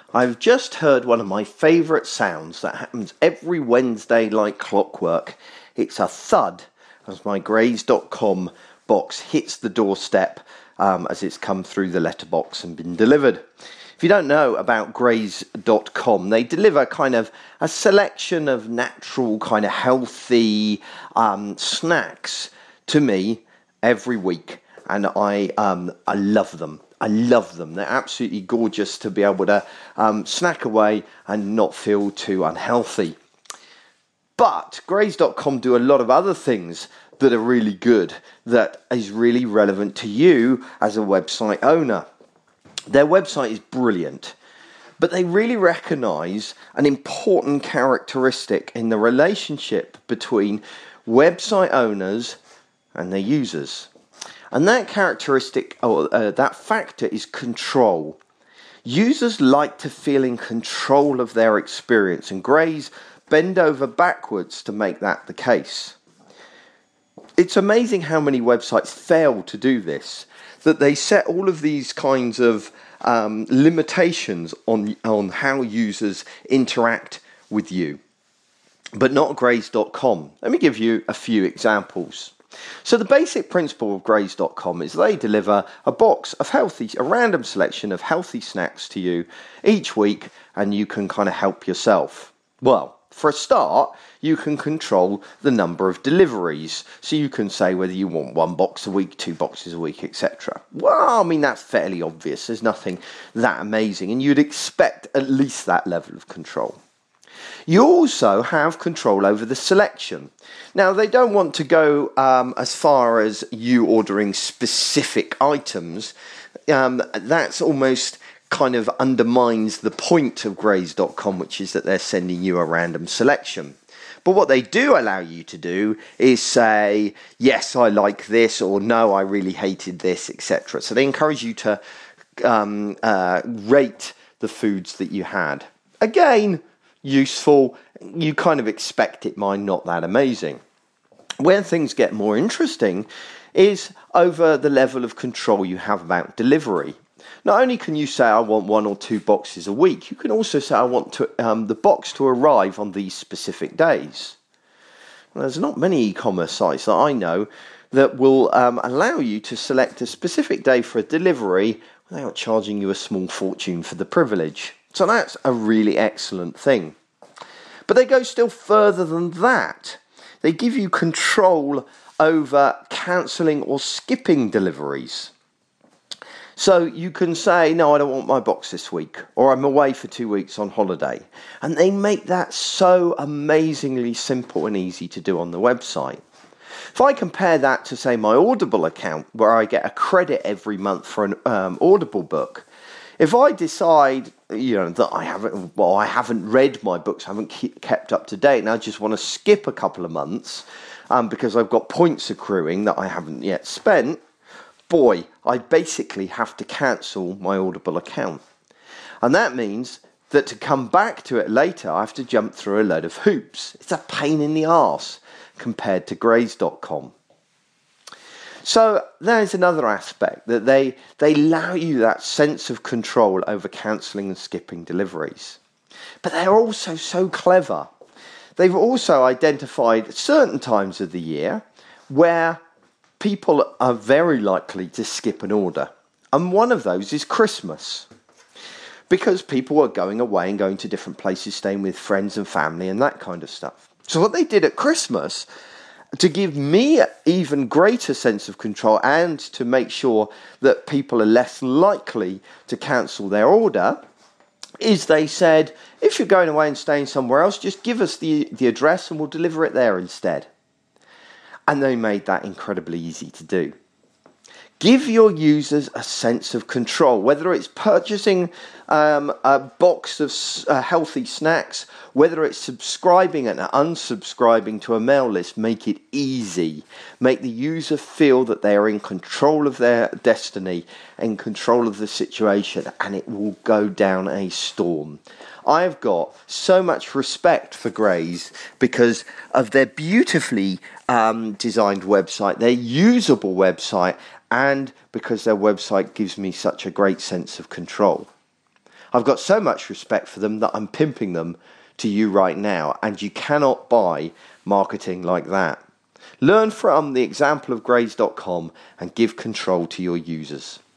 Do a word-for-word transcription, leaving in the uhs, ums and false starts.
I've just heard one of my favourite sounds that happens every Wednesday like clockwork. It's a thud as my Graze dot com box hits the doorstep um, as it's come through the letterbox and been delivered. If you don't know about Graze dot com, they deliver kind of a selection of natural, kind of healthy um, snacks to me every week, and I um, I love them. I love them. They're absolutely gorgeous to be able to um, snack away and not feel too unhealthy. But Graze dot com do a lot of other things that are really good, that is really relevant to you as a website owner. Their website is brilliant, but they really recognise an important characteristic in the relationship between website owners and their users. And that characteristic, or uh, that factor, is control. Users like to feel in control of their experience, and Graze bend over backwards to make that the case. It's amazing how many websites fail to do this, that they set all of these kinds of um, limitations on, on how users interact with you, but not Graze dot com. Let me give you a few examples. So the basic principle of Graze dot com is they deliver a box of healthy, a random selection of healthy snacks to you each week, and you can kind of help yourself. Well, for a start, you can control the number of deliveries. So you can say whether you want one box a week, two boxes a week, et cetera. Well, I mean, that's fairly obvious. There's nothing that amazing, and you'd expect at least that level of control. You also have control over the selection. Now, they don't want to go um, as far as you ordering specific items. Um, that's almost kind of undermines the point of Graze dot com, which is that they're sending you a random selection. But what they do allow you to do is say, yes, I like this, or no, I really hated this, et cetera. So they encourage you to um, uh, rate the foods that you had. Again, useful. You kind of expect it might not that amazing. Where things get more interesting is over the level of control you have about delivery. Not only can you say I want one or two boxes a week, you can also say I want to, um, the box to arrive on these specific days. Well, there's not many e-commerce sites that I know that will um, allow you to select a specific day for a delivery without charging you a small fortune for the privilege. So that's a really excellent thing. But they go still further than that. They give you control over cancelling or skipping deliveries. So you can say, no, I don't want my box this week, or I'm away for two weeks on holiday. And they make that so amazingly simple and easy to do on the website. If I compare that to, say, my Audible account, where I get a credit every month for an um, Audible book, if I decide, you know, that I haven't, well, I haven't read my books, I haven't keep, kept up to date, and I just want to skip a couple of months um, because I've got points accruing that I haven't yet spent, boy, I basically have to cancel my Audible account. And that means that to come back to it later, I have to jump through a load of hoops. It's a pain in the arse compared to Graze dot com. So there's another aspect, that they, they allow you that sense of control over cancelling and skipping deliveries. But they're also so clever. They've also identified certain times of the year where people are very likely to skip an order. And one of those is Christmas. Because people are going away and going to different places, staying with friends and family and that kind of stuff. So what they did at Christmas, to give me an even greater sense of control and to make sure that people are less likely to cancel their order, is they said, if you're going away and staying somewhere else, just give us the, the address and we'll deliver it there instead. And they made that incredibly easy to do. Give your users a sense of control, whether it's purchasing um, a box of uh, healthy snacks, whether it's subscribing and unsubscribing to a mail list. Make it easy. Make the user feel that they are in control of their destiny, in control of the situation, and it will go down a storm. I've got so much respect for Graze because of their beautifully um, designed website, their usable website, and because their website gives me such a great sense of control. I've got so much respect for them that I'm pimping them to you right now, and you cannot buy marketing like that. Learn from the example of Graze dot com and give control to your users.